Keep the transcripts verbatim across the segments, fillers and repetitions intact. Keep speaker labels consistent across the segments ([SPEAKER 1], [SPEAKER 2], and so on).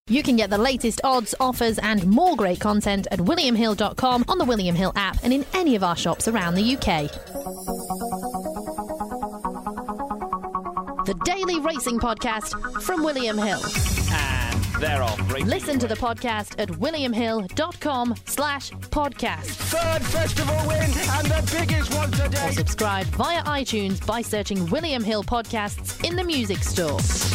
[SPEAKER 1] You can get the latest odds, offers and more great content at william hill dot com, on the William Hill app and in any of our shops around the U K. The Daily Racing Podcast from William Hill.
[SPEAKER 2] And they're off.
[SPEAKER 1] Listen to the podcast at william hill dot com slash podcast.
[SPEAKER 2] Third festival win and the biggest one today.
[SPEAKER 1] Or subscribe via iTunes by searching William Hill Podcasts in the music store.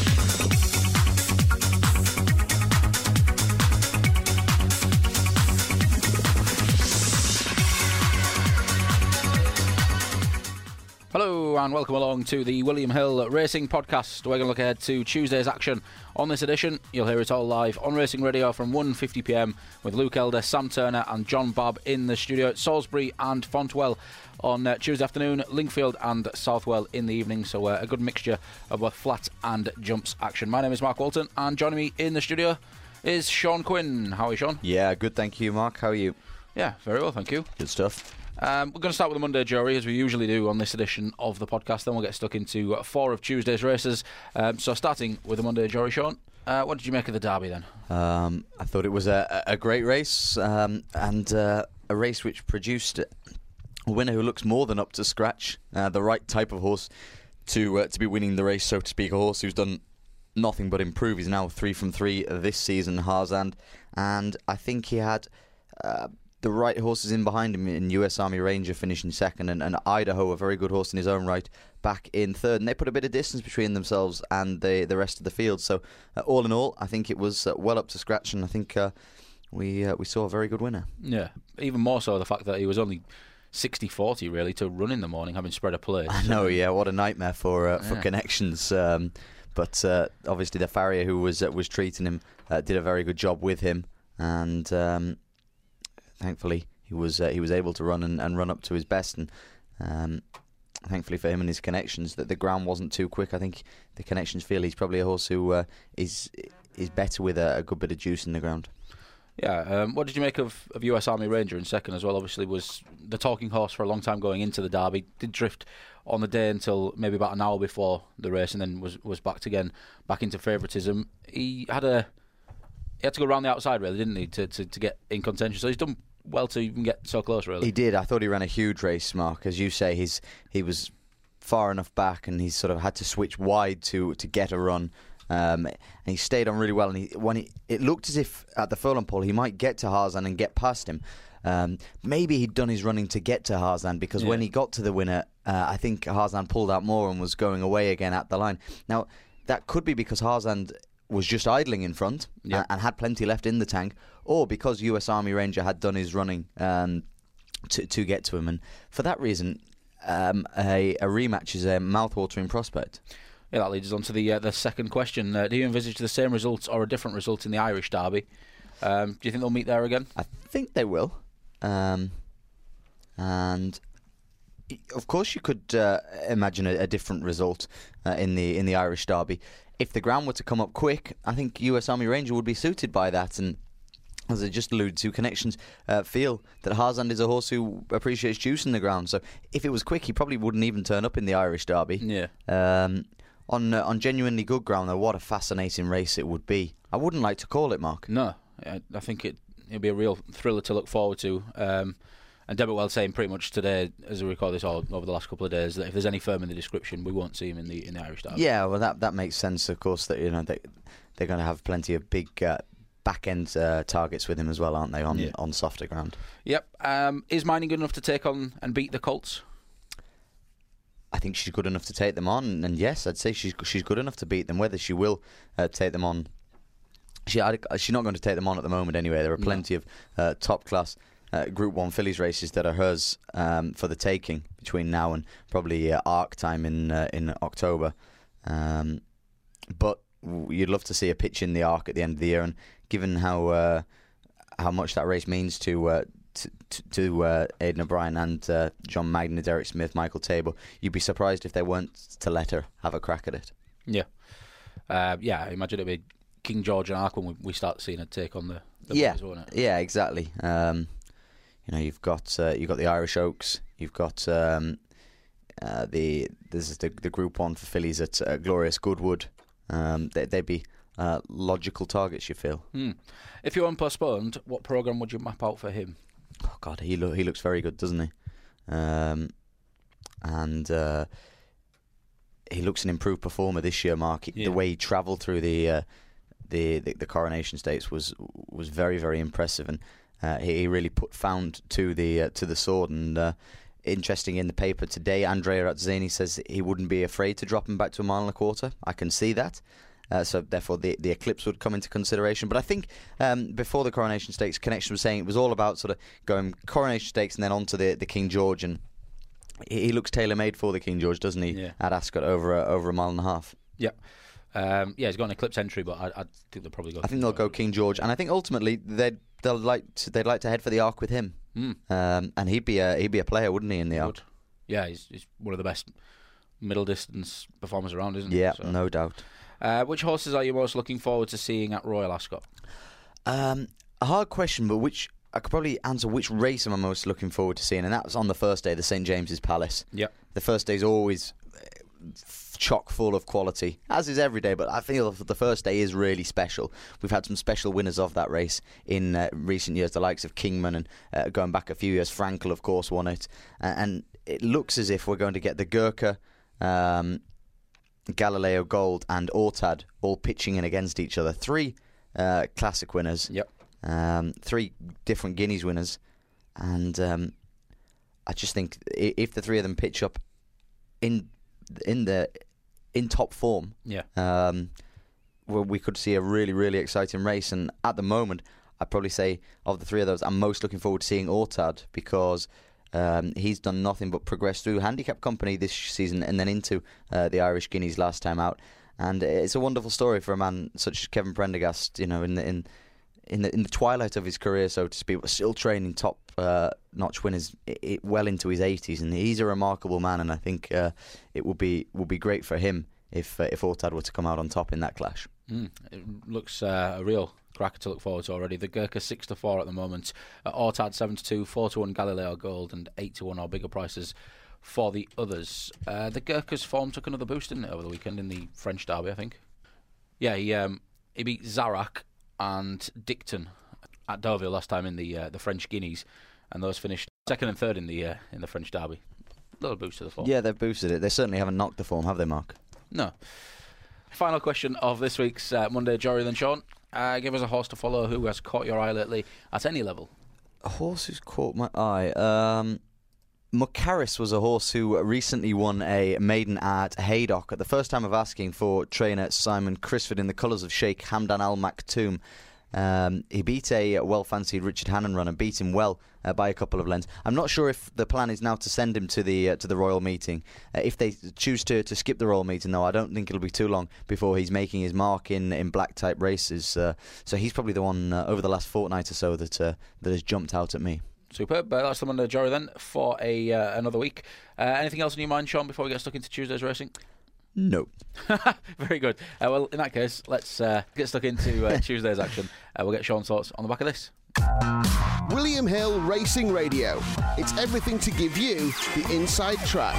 [SPEAKER 3] Hello and welcome along to the William Hill Racing Podcast. We're going to look ahead to Tuesday's action. On this edition, you'll hear it all live on Racing Radio from one fifty p m with Luke Elder, Sam Turner and John Babb in the studio at Salisbury and Fontwell on uh, Tuesday afternoon, Lingfield and Southwell in the evening. So uh, a good mixture of both flat and jumps action. My name is Mark Walton and joining me in the studio is Sean Quinn. How are you, Sean?
[SPEAKER 4] Yeah, good, thank you, Mark. How are you?
[SPEAKER 3] Yeah, very well, thank you.
[SPEAKER 4] Good stuff.
[SPEAKER 3] Um, we're going to start with the Monday jury, as we usually do on this edition of the podcast. Then we'll get stuck into uh, four of Tuesday's races. Um, so starting with the Monday jury, Sean, uh, what did you make of the Derby then?
[SPEAKER 4] Um, I thought it was a, a great race um, and uh, a race which produced a winner who looks more than up to scratch. Uh, the right type of horse to uh, to be winning the race, so to speak. A horse who's done nothing but improve. He's now three from three this season, Harzand, and I think he had Uh, the right horses in behind him in U S Army Ranger finishing second, and, and Idaho, a very good horse in his own right, back in third, and they put a bit of distance between themselves and the the rest of the field. So uh, all in all, I think it was uh, well up to scratch, and I think uh, we uh, we saw a very good winner.
[SPEAKER 3] Yeah, even more so the fact that he was only sixty forty really to run in the morning, having spread a plate.
[SPEAKER 4] I know, yeah, what a nightmare for uh, for
[SPEAKER 3] yeah. connections.
[SPEAKER 4] Um, but uh, obviously the farrier who was uh, was treating him uh, did a very good job with him, and um, thankfully he was uh, he was able to run and, and run up to his best, and um, thankfully for him and his connections that the ground wasn't too quick. I think the connections feel he's probably a horse who uh, is is better with a, a good bit of juice in the ground.
[SPEAKER 3] Yeah, um, what did you make of, of U S Army Ranger in second as well? Obviously was the talking horse for a long time going into the Derby. Did drift on the day until maybe about an hour before the race, and then was was backed again, back into favouritism. He had a he had to go around the outside really, didn't he, to, to, to get in contention. So he's done well to even get so close really.
[SPEAKER 4] He did. I thought he ran a huge race, Mark. As you say, he's he was far enough back, and he sort of had to switch wide to to get a run. Um, and he stayed on really well, and he, when he, it looked as if at the furlong pole he might get to Harzand and get past him. Um, maybe he'd done his running to get to Harzand, because yeah. when he got to the winner, uh, I think Harzand pulled out more and was going away again at the line. Now, that could be because Harzand was just idling in front
[SPEAKER 3] yeah.
[SPEAKER 4] and, and had plenty left in the tank, or because U S Army Ranger had done his running um, to, to get to him. And for that reason, um, a, a rematch is a mouth-watering prospect.
[SPEAKER 3] Yeah, that leads us on to the uh, the second question. Uh, do you envisage the same results or a different result in the Irish Derby? Um, do you think they'll meet there again?
[SPEAKER 4] I think they will. Um, and of course, you could uh, imagine a, a different result uh, in the in the Irish Derby. If the ground were to come up quick, I think U S Army Ranger would be suited by that. And as I just alluded to, connections uh, feel that Harzand is a horse who appreciates juice in the ground. So if it was quick, he probably wouldn't even turn up in the Irish Derby.
[SPEAKER 3] Yeah.
[SPEAKER 4] Um, on uh, on genuinely good ground, though, what a fascinating race it would be. I wouldn't like to call it, Mark.
[SPEAKER 3] No, I, I think it it'll be a real thriller to look forward to. Um, and Deborah saying pretty much today, as we record this all over the last couple of days, that if there's any firm in the description, we won't see him in the in the Irish Derby.
[SPEAKER 4] Yeah, well, that that makes sense. Of course, that you know they they're going to have plenty of big uh, back end uh, targets with him as well, aren't they? On
[SPEAKER 3] yeah.
[SPEAKER 4] on softer ground.
[SPEAKER 3] Yep. Um, is Mining good enough to take on and beat the Colts?
[SPEAKER 4] I think she's good enough to take them on, and yes, I'd say she's she's good enough to beat them. Whether she will uh, take them on, she she's not going to take them on at the moment anyway. There are plenty no. of uh, top class uh, Group One fillies races that are hers um, for the taking between now and probably uh, Arc time in uh, in October. Um, but you'd love to see a pitch in the Arc at the end of the year, and given how uh, how much that race means to. Uh, to, to uh, Aidan O'Brien and uh, John Magner, Derek Smith, Michael Tabor, you'd be surprised if they weren't to let her have a crack at it.
[SPEAKER 3] Yeah, uh, yeah. I imagine it'd be King George and Arc when we, we start seeing her take on the, the
[SPEAKER 4] yeah,
[SPEAKER 3] boys, won't it?
[SPEAKER 4] Yeah, exactly. Um, you know, you've got uh, you've got the Irish Oaks, you've got um, uh, the this is the the Group One for fillies at uh, Glorious Goodwood. Um, they, they'd be uh, logical targets, you feel.
[SPEAKER 3] Hmm. If you weren't postponed, what programme would you map out for him?
[SPEAKER 4] Oh, God, he, lo- he looks very good, doesn't he? Um, and uh, he looks an improved performer this year, Mark.
[SPEAKER 3] Yeah.
[SPEAKER 4] The way he travelled through the, uh, the the the Coronation Stakes was was very, very impressive, and uh, he, he really put found to the uh, to the sword. And uh, interesting, in the paper today, Andrea Azzani says he wouldn't be afraid to drop him back to a mile and a quarter. I can see that. Uh, so therefore the the Eclipse would come into consideration. But I think um, before the Coronation Stakes, Connection was saying it was all about sort of going Coronation Stakes and then on to the, the King George, and he, he looks tailor-made for the King George, doesn't he,
[SPEAKER 3] Yeah.
[SPEAKER 4] at Ascot over a, over a mile and a half.
[SPEAKER 3] Yeah. Um, yeah, he's got an Eclipse entry, but I, I think they'll probably go.
[SPEAKER 4] I think they'll go King George, and I think ultimately they'd they'll like to, they'd like to head for the Arc with him,
[SPEAKER 3] Mm.
[SPEAKER 4] um, and he'd be a he'd be a player, wouldn't he, in the Arc?
[SPEAKER 3] Good. Yeah, he's, he's one of the best middle distance performers around, isn't he?
[SPEAKER 4] Yeah,
[SPEAKER 3] So,
[SPEAKER 4] no doubt.
[SPEAKER 3] Uh, which horses are you most looking forward to seeing at Royal Ascot?
[SPEAKER 4] Um, a hard question, but which I could probably answer. Which race am I most looking forward to seeing? And that was on the first day, the Saint James's Palace.
[SPEAKER 3] Yeah.
[SPEAKER 4] The first day is always chock full of quality, as is every day, but I feel the first day is really special. We've had some special winners of that race in uh, recent years, the likes of Kingman, and uh, going back a few years, Frankel, of course, won it. Uh, and it looks as if we're going to get the Gurkha, um, Galileo Gold, and Ortad all pitching in against each other. Three uh, classic winners,
[SPEAKER 3] Yep.
[SPEAKER 4] um, three different Guineas winners, and um, I just think if the three of them pitch up in in the in top form,
[SPEAKER 3] Yeah.
[SPEAKER 4] um, well, we could see a really, really exciting race. And at the moment, I'd probably say of the three of those, I'm most looking forward to seeing Ortad, because um, he's done nothing but progress through handicap company this season and then into uh, the Irish Guineas last time out. And it's a wonderful story for a man such as Kevin Prendergast, you know, in the, in in the in the twilight of his career, so to speak, but still training top uh, notch winners it, it, well into his eighties, and he's a remarkable man. And I think uh, it would be would be great for him if uh, if Ortad were to come out on top in that clash.
[SPEAKER 3] Mm. It looks uh, a real cracker to look forward to already. The Gurkha six to four at the moment, uh, Ortad seven to two, four to one Galileo Gold, and eight to one or bigger prices for the others. Uh, the Gurkha's form took another boost, didn't it, over the weekend in the French Derby, I think. Yeah, he um, he beat Zarak and Dicton at Deauville last time in the uh, the French Guineas, and those finished second and third in the uh, in the French Derby. Little boost to the form.
[SPEAKER 4] Yeah, they've boosted it. They certainly haven't knocked the form, have they, Mark?
[SPEAKER 3] No. Final question of this week's uh, Monday Jury then, Sean. Uh, give us a horse to follow who has caught your eye lately at any level.
[SPEAKER 4] A horse who's caught my eye. Um, Mucaris was a horse who recently won a maiden at Haydock at the first time of asking for trainer Simon Crisford in the colours of Sheikh Hamdan Al Maktoum. Um, he beat a well-fancied Richard Hannon runner, beat him well uh, by a couple of lengths. I'm not sure if the plan is now to send him to the uh, to the Royal Meeting. Uh, if they choose to, to skip the Royal Meeting, though, I don't think it'll be too long before he's making his mark in, in black-type races. Uh, so he's probably the one uh, over the last fortnight or so that uh, that has jumped out at me.
[SPEAKER 3] Superb. Uh, that's the Monday Jury then for a uh, another week. Uh, anything else in your mind, Sean, before we get stuck into Tuesday's racing?
[SPEAKER 4] No.
[SPEAKER 3] Very good. Uh, well, in that case, let's uh, get stuck into uh, Tuesday's action. Uh, we'll get Sean's thoughts on the back of this.
[SPEAKER 2] William Hill Racing Radio. It's everything to give you the inside track.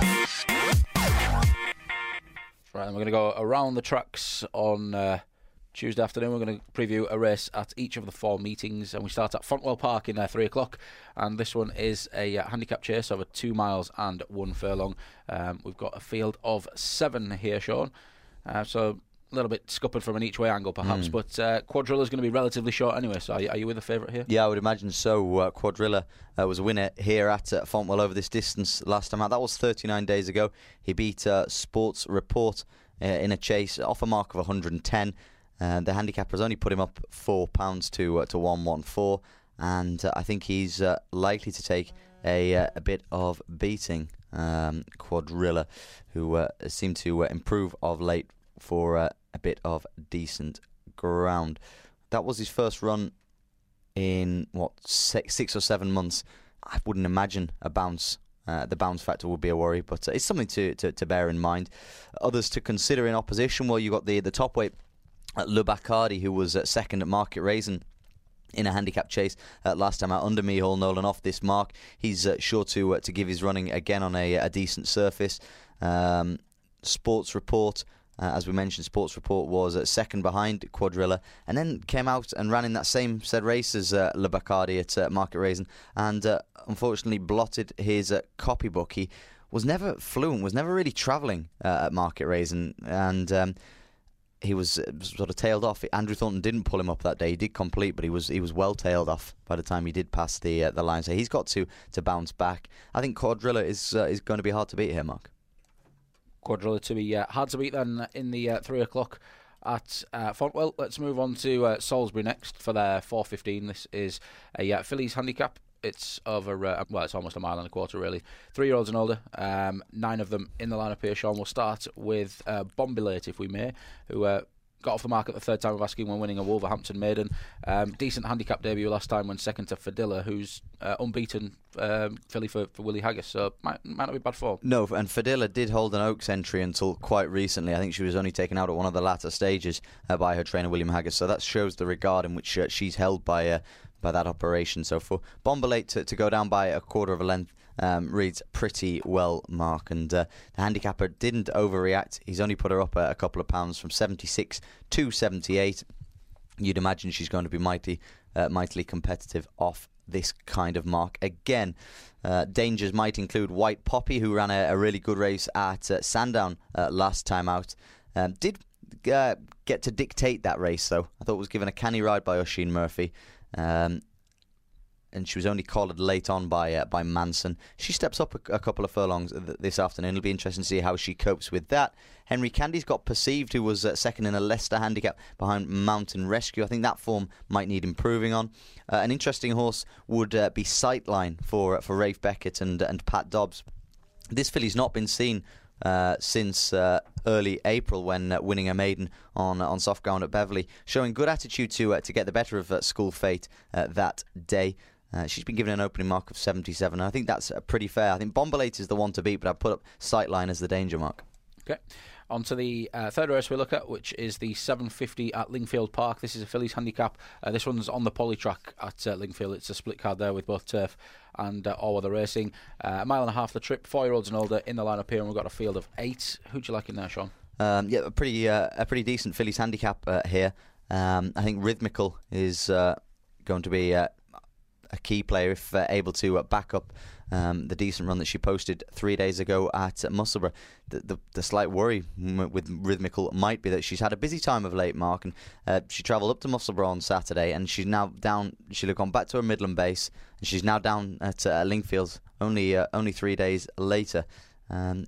[SPEAKER 3] Right, and we're going to go around the tracks on uh, Tuesday afternoon. We're going to preview a race at each of the four meetings, and we start at Fontwell Park in uh, three o'clock. And this one is a uh, handicap chase over two miles and one furlong. Um, we've got a field of seven here, Sean. Uh, so a little bit scuppered from an each way angle, perhaps, mm. but uh, Quadrilla is going to be relatively short anyway. So, are you, are you with a favourite here?
[SPEAKER 4] Yeah, I would imagine so. Uh, Quadrilla uh, was a winner here at uh, Fontwell over this distance last time out. That was thirty-nine days ago. He beat uh, Sports Report uh, in a chase off a mark of one hundred ten. Uh, the handicappers only put him up four pounds to uh, to one one four, and uh, I think he's uh, likely to take a uh, a bit of beating. Um, Quadrilla, who uh, seemed to uh, improve of late for uh, a bit of decent ground. That was his first run in what six, six or seven months. I wouldn't imagine a bounce. Uh, the bounce factor would be a worry, but uh, it's something to, to to bear in mind. Others to consider in opposition. Well, you got the the top weight. Uh, Le Bacardi, who was uh, second at Market Raisin in a handicap chase uh, last time out under Mihal Nolan off this mark. He's uh, sure to uh, to give his running again on a, a decent surface. Um, Sports Report Uh, as we mentioned, Sports Report was uh, second behind Quadrilla, and then came out and ran in that same said race as uh, Le Bacardi at uh, Market Raisin, and uh, unfortunately blotted his uh, copybook. He was never fluent, was never really travelling uh, at Market Raisin, and um, he was uh, sort of tailed off. Andrew Thornton didn't pull him up that day. He did complete, but he was he was well tailed off by the time he did pass the uh, the line. So he's got to to bounce back. I think Quadrilla is uh, is going to be hard to beat here, Mark.
[SPEAKER 3] Quadrilla to be uh, hard to beat then in the uh, three o'clock at uh, Fontwell. Let's move on to uh, Salisbury next for their four fifteen. This is a uh, fillies handicap. It's over, uh, well, it's almost a mile and a quarter, really. Three-year-olds and older, um, nine of them in the lineup here, Sean. We'll start with uh, Bombilate, if we may, who uh, got off the mark at the third time of asking when winning a Wolverhampton maiden. Um, decent handicap debut last time when second to Fadilla, who's uh, unbeaten um, filly for, for Willie Haggis, so might, might not be bad form.
[SPEAKER 4] No, and Fadilla did hold an Oaks entry until quite recently. I think she was only taken out at one of the latter stages uh, by her trainer, William Haggis, so that shows the regard in which uh, she's held by... Uh, by that operation. So for Bombilate to, to go down by a quarter of a length um, reads pretty well, Mark. And uh, the handicapper didn't overreact. He's only put her up a, a couple of pounds from seventy-six to seventy-eight. You'd imagine she's going to be mighty, uh, mightily competitive off this kind of mark. Again, uh, dangers might include White Poppy, who ran a, a really good race at uh, Sandown uh, last time out. Um, did uh, get to dictate that race, though. I thought it was given a canny ride by Oisin Murphy. Um, and she was only collared late on by uh, by Manson. She steps up a, a couple of furlongs th- this afternoon. It'll be interesting to see how she copes with that. Henry Candy's got Perceived, who was uh, second in a Leicester handicap behind Mountain Rescue. I think that form might need improving on. Uh, an interesting horse would uh, be Sightline for uh, for Rafe Beckett and and Pat Dobbs. This filly's not been seen Uh, since uh, early April when uh, winning a maiden on uh, on soft ground at Beverley, showing good attitude to uh, to get the better of uh, School Fate uh, that day. Uh, she's been given an opening mark of seventy-seven, and I think that's uh, pretty fair. I think Bombilate is the one to beat, but I've put up Sightline as the danger mark.
[SPEAKER 3] Okay. On to the uh, third race we look at, which is the seven fifty at Lingfield Park. This is a fillies handicap. Uh, this one's on the poly track at uh, Lingfield. It's a split card there with both turf and uh, all-weather racing. Uh, a mile and a half the trip, four-year-olds and older in the lineup here, and we've got a field of eight. Who do you like in there, Sean?
[SPEAKER 4] Um, yeah, a pretty uh, a pretty decent fillies handicap uh, here. Um, I think Rhythmical is uh, going to be uh, a key player if uh, able to uh, back up Um, the decent run that she posted three days ago at uh, Musselburgh. The, the the slight worry m- with Rhythmical might be that she's had a busy time of late, Mark, and uh, she travelled up to Musselburgh on Saturday, and she's now down. She'll have gone back to her Midland base, and she's now down at uh, Lingfield only uh, only three days later. Um,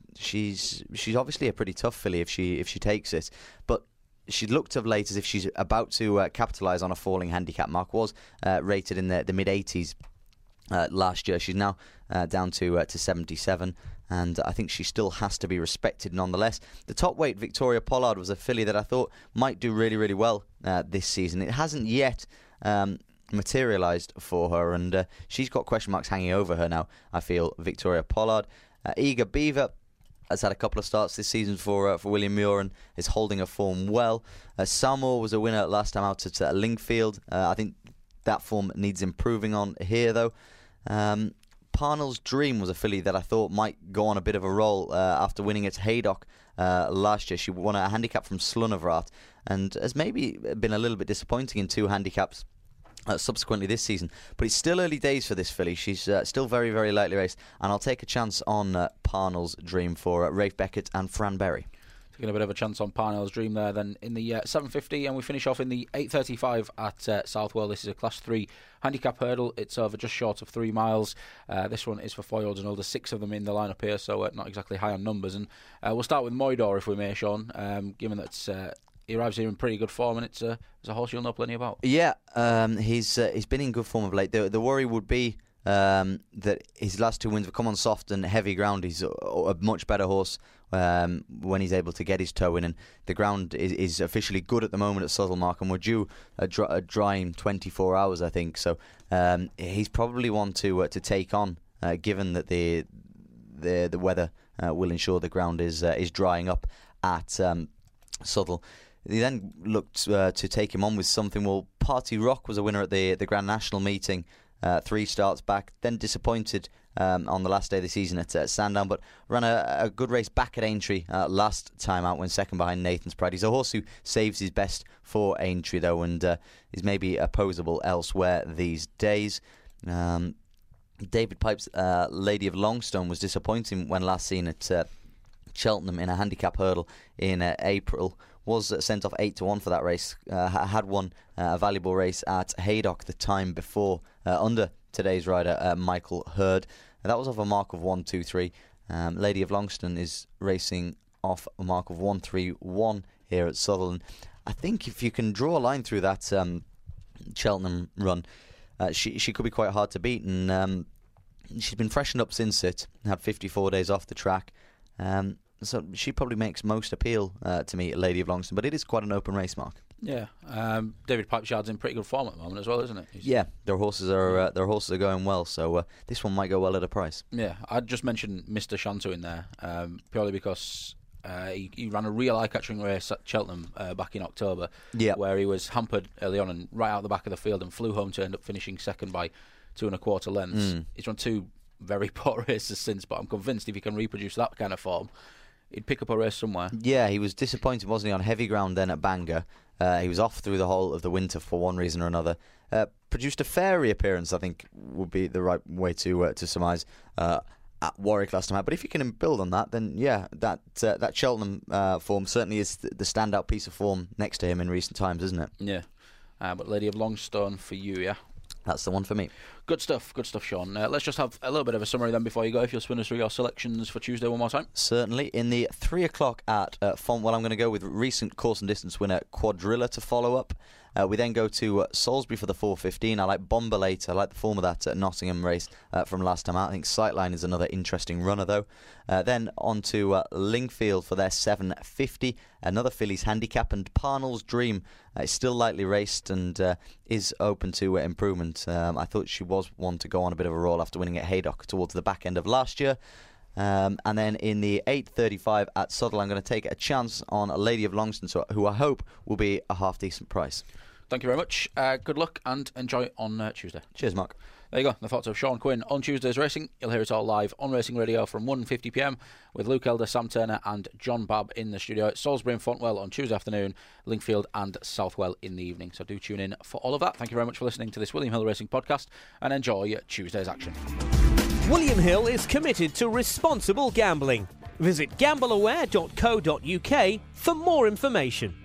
[SPEAKER 4] she's she's obviously a pretty tough filly if she if she takes it, but she looked of late as if she's about to uh, capitalise on a falling handicap. Mark was uh, rated in the the mid eighties. Uh, last year. She's now uh, down to uh, to seventy-seven, and I think she still has to be respected nonetheless. The top weight, Victoria Pollard, was a filly that I thought might do really, really well uh, this season. It hasn't yet um, materialised for her, and uh, she's got question marks hanging over her now, I feel, Victoria Pollard. Uh, Eager Beaver has had a couple of starts this season for uh, for William Muir and is holding her form well. Uh, Salmore was a winner last time out at uh, Lingfield. Uh, I think that form needs improving on here, though. Um, Parnell's Dream was a filly that I thought might go on a bit of a roll uh, after winning at Haydock uh, last year. She won a handicap from Slunavrat and has maybe been a little bit disappointing in two handicaps uh, subsequently this season. But it's still early days for this filly. She's uh, still very, very lightly raced, and I'll take a chance on uh, Parnell's Dream for uh, Rafe Beckett and Fran Berry.
[SPEAKER 3] Taking a bit of a chance on Parnell's Dream there then in the uh, seven fifty, and we finish off in the eight thirty-five at uh, Southwell. This is a class three handicap hurdle. It's over just short of three miles. Uh, this one is for four-year-olds and older, six of them in the lineup here, so uh, not exactly high on numbers. And uh, we'll start with Moidor, if we may, Sean, um, given that uh, he arrives here in pretty good form, and it's, uh, it's a horse you'll know plenty about.
[SPEAKER 4] Yeah, um, he's uh, he's been in good form of late. The, the worry would be um, that his last two wins have come on soft and heavy ground. He's a, a much better horse Um, when he's able to get his toe in, and the ground is, is officially good at the moment at Suttlemark, and we're due a, dry, a drying twenty-four hours, I think. So um, he's probably one to uh, to take on, uh, given that the the the weather uh, will ensure the ground is uh, is drying up at um, Suttle. He then looked uh, to take him on with something. Well, Party Rock was a winner at the the Grand National meeting. Uh, three starts back, then disappointed um, on the last day of the season at uh, Sandown, but ran a, a good race back at Aintree uh, last time out when second behind Nathan's Pride. He's a horse who saves his best for Aintree, though, and uh, is maybe opposable elsewhere these days. Um, David Pipe's uh, Lady of Longstone was disappointing when last seen at uh, Cheltenham in a handicap hurdle in uh, April. Was uh, sent off eight to one for that race. Uh, had won uh, a valuable race at Haydock the time before uh, under today's rider uh, Michael Hurd. And that was off a mark of one two three. Um, Lady of Longstone is racing off a mark of one three one here at Sutherland. I think if you can draw a line through that um, Cheltenham run, uh, she she could be quite hard to beat. And um, she's been freshened up since it. Had fifty-four days off the track. Um, so she probably makes most appeal uh, to me, Lady of Longstone. But it is quite an open race, Mark.
[SPEAKER 3] Yeah, um, David Pipeshard's in pretty good form at the moment as well, isn't it? He's
[SPEAKER 4] yeah, their horses are uh, their horses are going well, so uh, this one might go well at a price.
[SPEAKER 3] Yeah, I'd just mention Mister Shantou in there um, purely because uh, he, he ran a real eye-catching race at Cheltenham uh, back in October,
[SPEAKER 4] yeah.
[SPEAKER 3] where he was hampered early on and right out the back of the field and flew home to end up finishing second by two and a quarter lengths. Mm. He's run two very poor races since, but I'm convinced if he can reproduce that kind of form, he'd pick up a race somewhere.
[SPEAKER 4] Yeah, he was disappointed, wasn't he, on heavy ground then at Bangor. Uh, he was off through the whole of the winter for one reason or another. Uh, produced a fair reappearance, I think, would be the right way to uh, to surmise uh, at Warwick last time out. But if you can build on that, then yeah, that uh, that Cheltenham uh, form certainly is the, the standout piece of form next to him in recent times, isn't it?
[SPEAKER 3] Yeah, uh, but Lady of Longstone for you, yeah.
[SPEAKER 4] That's the one for me.
[SPEAKER 3] Good stuff, good stuff, Sean. Uh, let's just have a little bit of a summary then before you go, if you'll spin us through your selections for Tuesday one more time.
[SPEAKER 4] Certainly. In the three o'clock at uh, Fontwell, I'm going to go with recent course and distance winner Quadrilla to follow up. Uh, we then go to uh, Salisbury for the four fifteen. I like Bombalate. I like the form of that uh, Nottingham race uh, from last time out. I think Sightline is another interesting runner, though. Uh, then on to uh, Lingfield for their seven fifty. Another fillies handicap. And Parnell's Dream uh, is still lightly raced and uh, is open to uh, improvement. Um, I thought she was one to go on a bit of a roll after winning at Haydock towards the back end of last year. Um, and then in the eight thirty-five at Sutherland, I'm going to take a chance on a Lady of Longstone, so, who I hope will be a half-decent price.
[SPEAKER 3] Thank you very much. Uh, good luck and enjoy on uh, Tuesday.
[SPEAKER 4] Cheers, Mark.
[SPEAKER 3] There you go, the thoughts of Sean Quinn on Tuesday's racing. You'll hear it all live on Racing Radio from one fifty p m with Luke Elder, Sam Turner and John Babb in the studio at Salisbury and Fontwell on Tuesday afternoon, Lingfield and Southwell in the evening. So do tune in for all of that. Thank you very much for listening to this William Hill Racing podcast and enjoy Tuesday's action.
[SPEAKER 5] William Hill is committed to responsible gambling. Visit gamble aware dot co dot u k for more information.